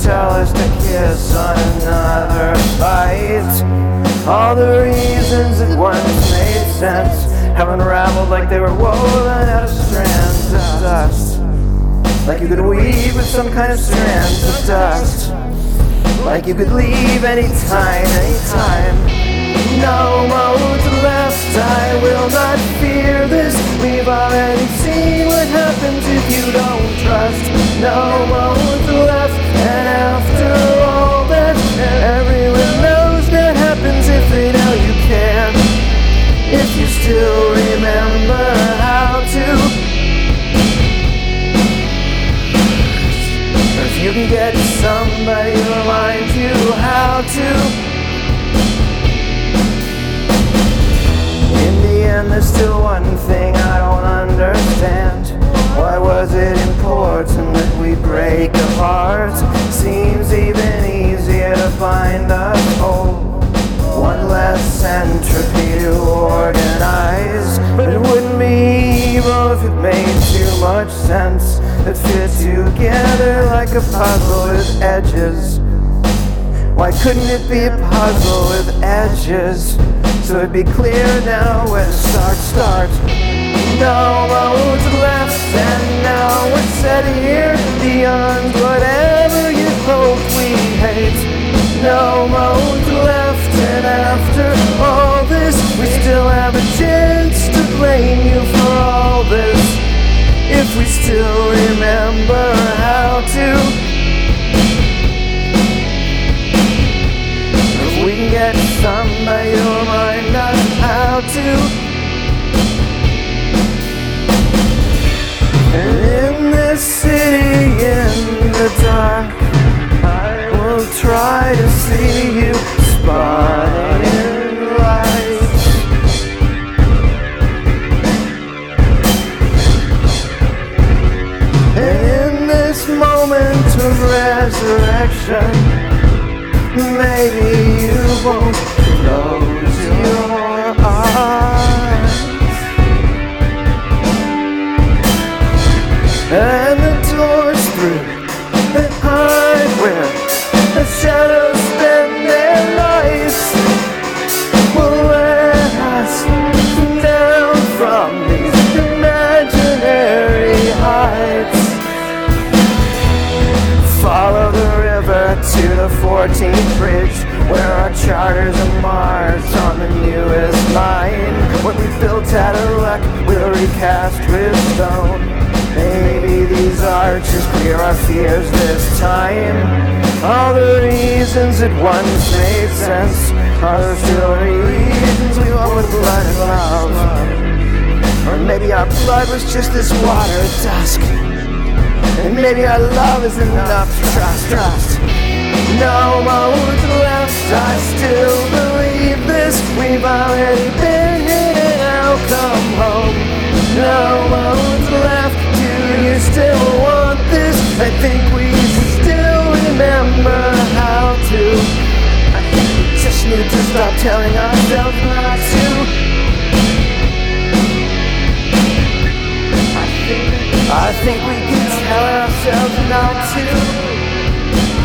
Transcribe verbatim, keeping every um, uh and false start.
tell us to kiss on another bite. All the reasons that once made sense have unraveled like they were woven out of strands of dust. Like you could weave with some kind of strands of dust. Like you could leave anytime, anytime. No modes left, I will not fear this. We've already seen what happens if you don't trust. No modes left, and after all that, everyone knows that happens if they know you can. If you still remember how to, or if you can get somebody to remind you how to. In the end, there's still one thing I don't understand. Why was it important that we break apart? Seems even easier to find us whole. One less entropy to organize. But it wouldn't be evil if it made too much sense. That fit together like a puzzle with edges. Why couldn't it be a puzzle with edges? So it'd be clear now where to start, start. No modes left, and now we're set here beyond whatever you hoped we hate. No modes left, and after all this, we still have a chance to blame you for all this. If we still remember how to. If we can get somebody to remind us how to. And in this city in the dark, I will try to see you spotting lights. And in this moment of resurrection, maybe you won't close your eyes. And the doors through that hide where the shadows spend their lives will let us down from these imaginary heights. Follow the river to the fourteenth bridge, where our charters are marked on the newest line. What we built out of luck, we'll recast with stone. Maybe these arches clear our fears this time. All the reasons that once made sense are still reasons we want with blood and love. Or maybe our blood was just this water at dusk. And maybe our love is enough to trust, trust. No modes left, I still believe this. We've already been here, now come home. No modes left, do you still want this? I think we still remember how to. I think we just need to stop telling ourselves not to. I think I think we can tell ourselves not to.